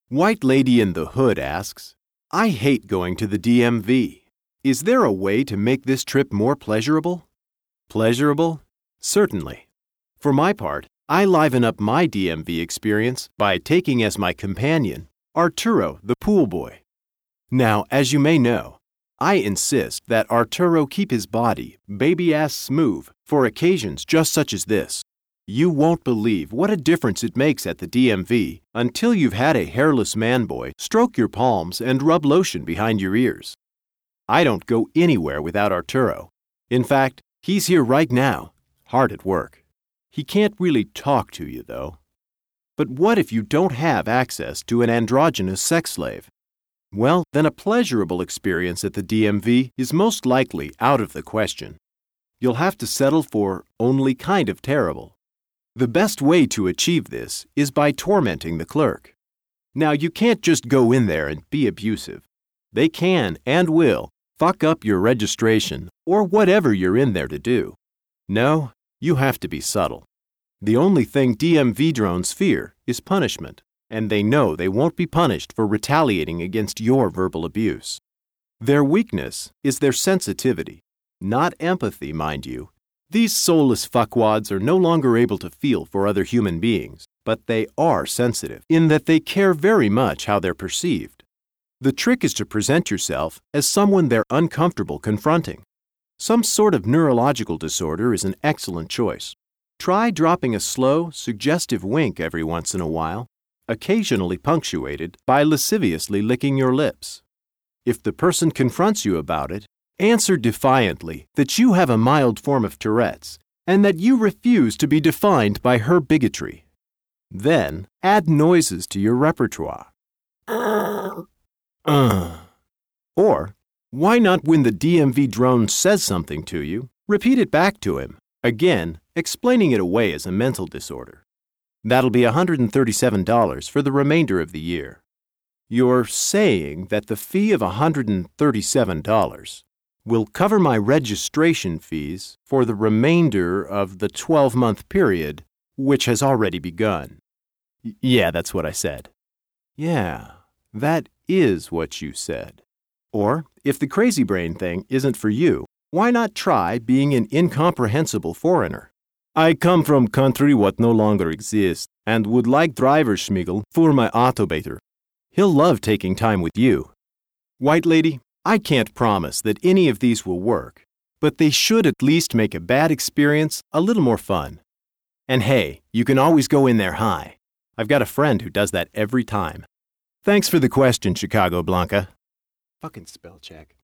White Lady in the Hood asks, I hate going to the DMV. Is there a way to make this trip more pleasurable? Pleasurable? Certainly. For my part, I liven up my DMV experience by taking as my companion Arturo, the pool boy. Now, as you may know, I insist that Arturo keep his body baby-ass smooth for occasions just such as this. You won't believe what a difference it makes at the DMV until you've had a hairless man boy stroke your palms and rub lotion behind your ears. I don't go anywhere without Arturo. In fact, he's here right now, hard at work. He can't really talk to you, though. But what if you don't have access to an androgynous sex slave? Well, then a pleasurable experience at the DMV is most likely out of the question. You'll have to settle for only kind of terrible. The best way to achieve this is by tormenting the clerk. Now, you can't just go in there and be abusive. They can and will fuck up your registration or whatever you're in there to do. No, you have to be subtle. The only thing DMV drones fear is punishment, and they know they won't be punished for retaliating against your verbal abuse. Their weakness is their sensitivity, not empathy, mind you. These soulless fuckwads are no longer able to feel for other human beings, but they are sensitive in that they care very much how they're perceived. The trick is to present yourself as someone they're uncomfortable confronting. Some sort of neurological disorder is an excellent choice. Try dropping a slow, suggestive wink every once in a while, occasionally punctuated by lasciviously licking your lips. If the person confronts you about it, answer defiantly that you have a mild form of Tourette's and that you refuse to be defined by her bigotry. Then add noises to your repertoire. Or, why not when the DMV drone says something to you, repeat it back to him, again, explaining it away as a mental disorder. That'll be $137 for the remainder of the year. You're saying that the fee of $137 will cover my registration fees for the remainder of the 12-month period, which has already begun. Yeah, that's what I said. Yeah, that is what you said. Or, if the crazy brain thing isn't for you, why not try being an incomprehensible foreigner? I come from country what no longer exists and would like driver Schmigel for my autobater. He'll love taking time with you. White Lady, I can't promise that any of these will work, but they should at least make a bad experience a little more fun. And hey, you can always go in there high. I've got a friend who does that every time. Thanks for the question, Chicago Blanca. Fucking spell check.